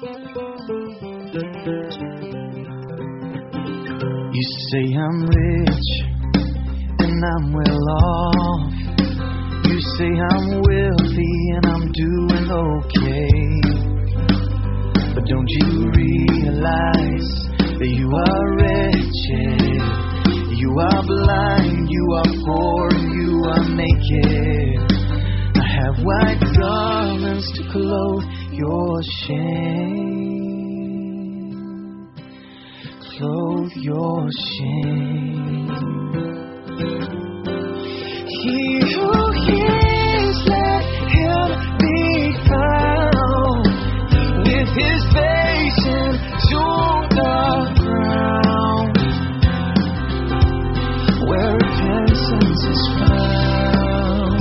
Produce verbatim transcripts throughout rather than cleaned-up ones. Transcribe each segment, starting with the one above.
You say I'm rich and I'm well off. You say I'm wealthy and I'm doing okay. But don't you realize that you are wretched? You are blind, you are poor, you are naked. I have white garments to clothe your shame. Clothe your shame. He who hears, let him be found with his face into the ground, where repentance is found,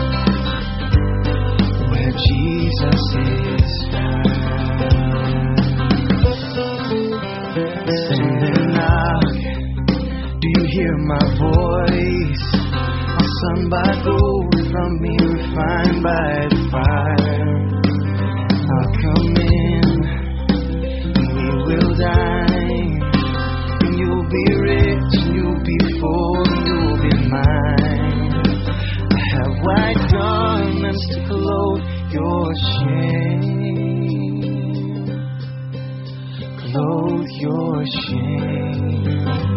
where Jesus is found. Send and knock. Do you hear my voice? I'll son by gold, from me refined by the fire. I'll come in, and we will dine, and you'll be rich, and you'll be full, and you'll be mine. I have white garments to clothe your shame. Clothe your shame.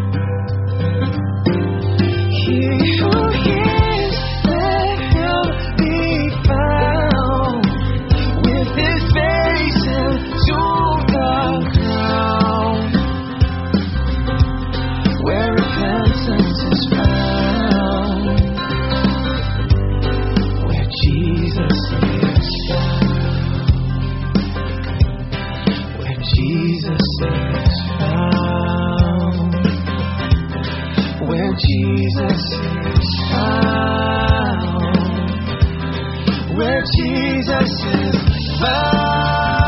He who hears, let him be found with his face into the ground, where repentance is found, where Jesus is found, where Jesus is found, where Jesus is found, where Jesus is found.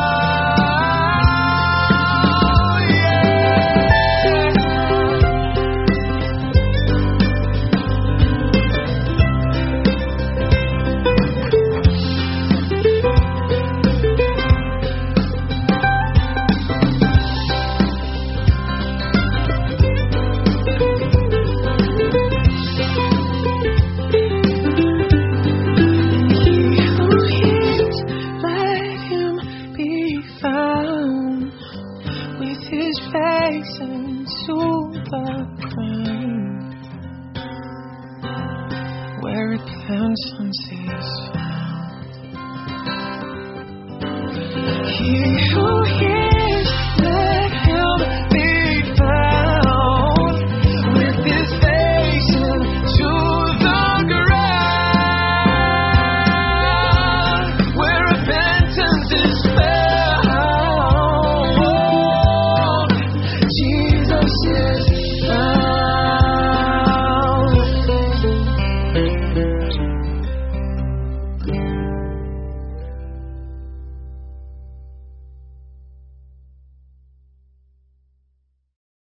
Where repentance is found. He who